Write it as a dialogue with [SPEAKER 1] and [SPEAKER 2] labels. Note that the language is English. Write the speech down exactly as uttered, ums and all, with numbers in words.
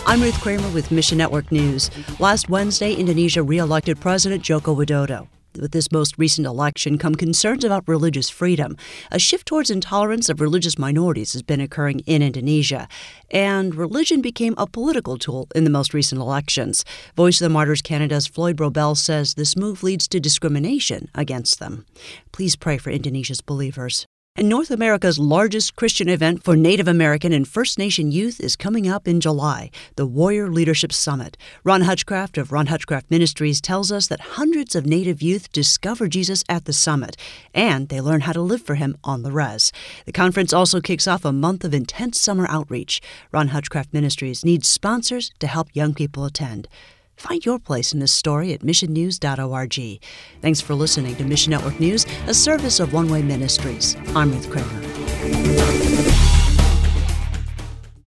[SPEAKER 1] I'm Ruth Kramer with Mission Network News. Last Wednesday, Indonesia re-elected President Joko Widodo. With this most recent election come concerns about religious freedom. A shift towards intolerance of religious minorities has been occurring in Indonesia, and religion became a political tool in the most recent elections. Voice of the Martyrs Canada's Floyd Brobbel says this move leads to discrimination against them. Please pray for Indonesia's believers. And North America's largest Christian event for Native American and First Nation youth is coming up in July, the Warrior Leadership Summit. Ron Hutchcraft of Ron Hutchcraft Ministries tells us that hundreds of Native youth discover Jesus at the summit, and they learn how to live for him on the res. The conference also kicks off a month of intense summer outreach. Ron Hutchcraft Ministries needs sponsors to help young people attend. Find your place in this story at mission news dot org. Thanks for listening to Mission Network News, a service of One Way Ministries. I'm Ruth Kramer.